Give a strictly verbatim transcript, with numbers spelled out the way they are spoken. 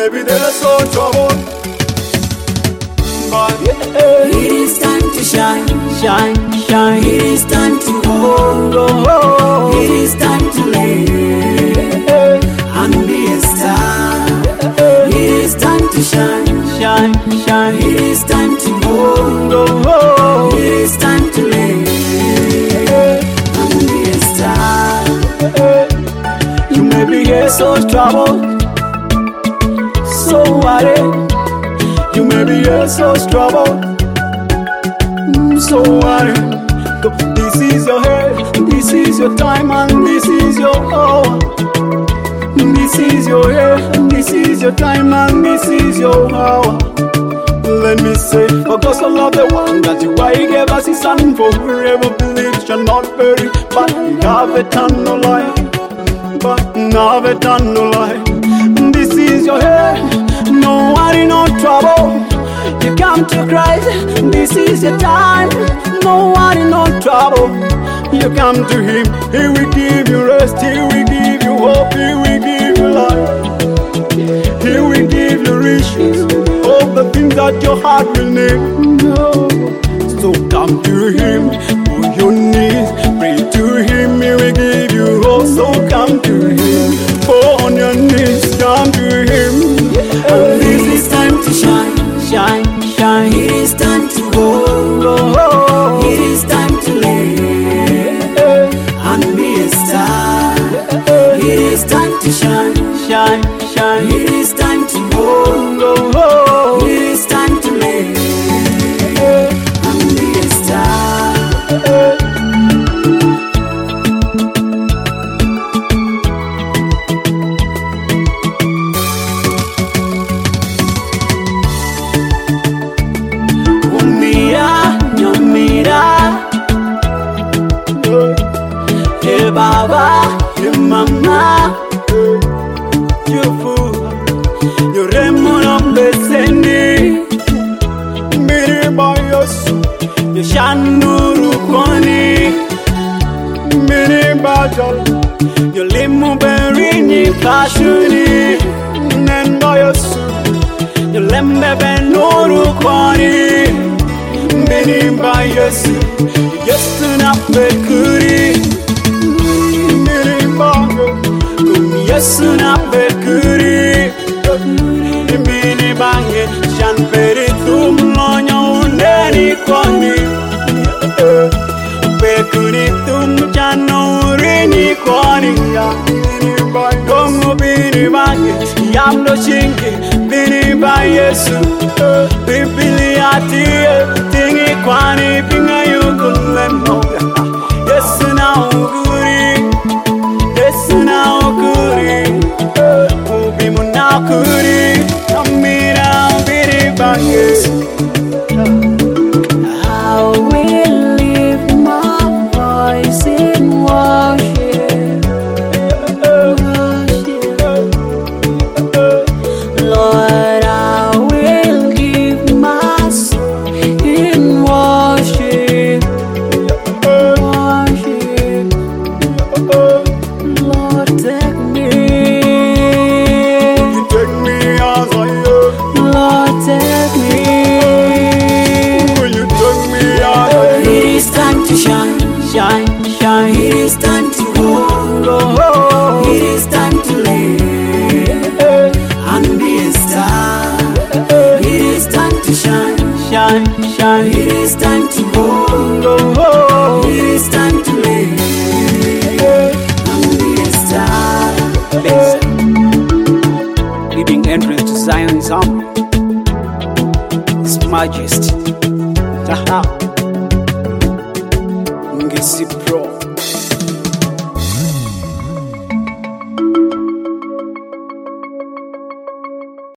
maybe they're so troubled. But yeah, it is time to shine, shine, shine. it is time to go, Oh, oh, it is time to live and be a star. It is time to shine, shine, shine. it is time to go, Oh, oh, it is time to live and be a star. you may be here so troubled, so worried. You may be here so troubled, mm, so worried. This is your head, this is your time, and this is your hour. This is your head, this is your time, and this is your hour. Let me say, for God so loved the one that you why he gave us his son, for whoever believes shall not perish, but have eternal life. But have eternal life. This is your head, no worry, no trouble. You come to Christ, this is your time. No worry, no trouble. You come to him, he will give you rest, he will give you hope, he will give you life. He will give you riches, all the things that your heart will need. So come to him, on your knees, pray to him, he will give you hope. So come to him, fall on your knees, come to him. And It is time to shine, shine, shine. it is time to go, Oh, it is time to live and be a star. It is time to shine, shine, shine. it is time to go, Oh, it is time to live and be a star. Umira, nyomira. Hey Baba, hey Mama, Jufu, Yoremono Besendi, Miribayos, Yoshanuru Koni, Miribajal, Yolimu Berini Kashuni, Nendoyosu, Yolembe Benuru Koni, Miribayosu, Yesuna Bekuri. Yesu na bekuri, imini bange, jan peri tum lonyo uneni kwani. Bekuri tum jano urini kwani ya. Kongo bini bange, yamdo chingi, bini ba Yesu. Bibili atie, tingi kwani pinga yukulemo. Yesu na uguri. Yesu na okuri, ubi munakuri, amira biri ba Yesu. I will lift my voice in worship, worship. Lord, I will give my soul in worship, worship. Lord, take me, You take me as I am. Lord, take me. Will you take me as I am? It is time to shine, Shine, shine. it is time to go, Oh, it is time to live and be a star. It is time to shine, shine, shine. it is time to go, Oh, it is time to live and be a star. listen. Giving entrance to Zion's army. His Majesty. Taha. Ngisi Pro.